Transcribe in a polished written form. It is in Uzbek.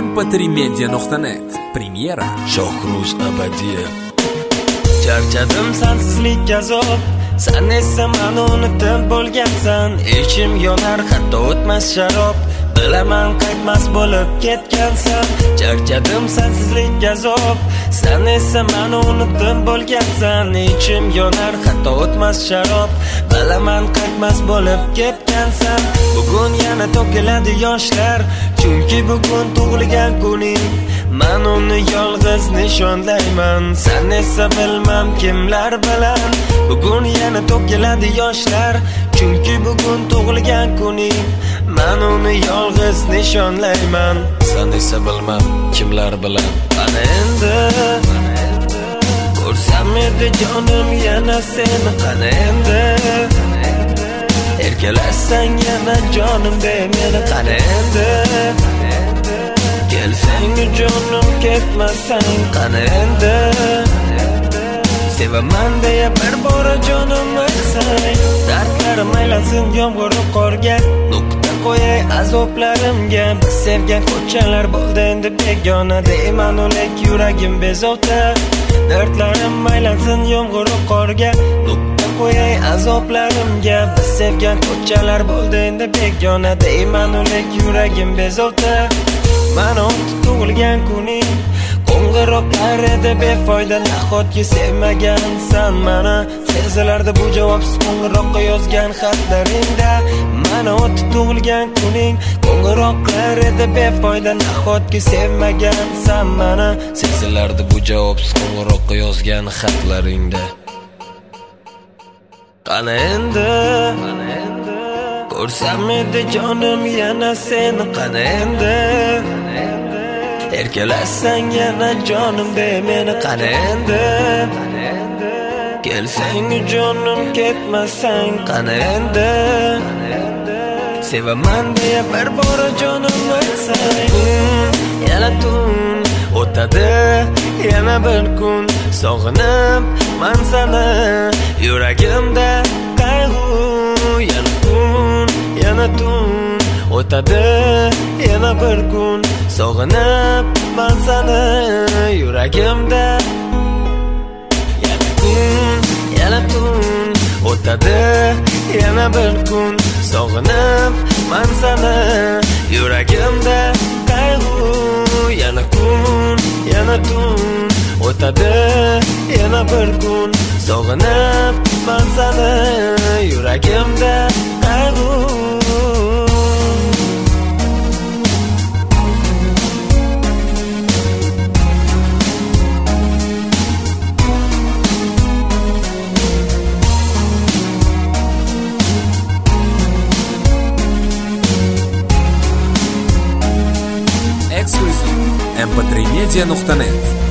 mp3media.net Premyera. Shohruz Abadiyev. Charchadim sensizlik azob, sen esa meni unutib bo'lgansan. Ichim yonar, hatto o'tmas sharob, bilaman qaytmas bo'lib ketgansan. Charchadim sensizlik azob, sen esa meni unutib bo'lgansan. Ichim yonar, hatto o'tmas sharob, bilaman qaytmas bo'lib ketgansan. Bugun yana to'kiladi yoshlar, chunki bugun tug'ilgan kuning. Men uni yolg'iz nishonlayman, sen esa bilmam kimlar bilan. Bugun yana to'kiladi yoshlar, chunki bugun tug'ilgan kuning. Men uni yolg'iz nishonlayman, sen esa bilmam kimlar bilan. Ana endi ko'rsam edi jonim yana seni, qana endi erkalasang yana jonim de meni, qana endi kelsang jonim ketmasang, qana endi sevaman deya bir bora jonim aytsang. Dardlarim aylansin yomg'ir qorga, nuqta qo'yay azoblarimga. Biz sevgan ko'chalar bo'ldi endi begona, deyman o'lak yuragim bezovta. Dardlarim aylansin yomg'ir qorga, nuqta qo'yay azoblarimga. Biz sevgan ko'chalar bo'ldi endi begona, deyman o'lak yuragim bezovta. Mana tug'ilgan kuning, qo'ng'iroqlar edi befoyda, nahotki sevmagansan mani. Sezilardi bu javobsiz qo'ng'iroqqa yozgan xatlaringda. Mana tug'ilgan kuning, qo'ng'iroqlar edi befoyda, nahotki sevmagansan mani. Sezilardi bu javobsiz qo'ng'iroqqa yozgan xatlaringda. Qana endi ko'rsam edi jonim yana seni, qana endi erkalasang yana jonim de meni, qana endi kelsang jonim ketmasang, qana endi sevaman deya bir bora jonim aytsang. Yana tun o'tadi, yana bir kun sog'inib man seni, yuragimda qayg'u. Yana kun, yana tun o'tadi, yana bir kun sog'inib man seni, yuragimda. Yana kun, yana tun o'tadi, yana bir kun sog'inib man seni, yuragimda qayg'u. Yana kun, yana tun o'tadi, yana bir kun sog'inib man seni, yuragimda qayg'u. Exclusive mp3media.net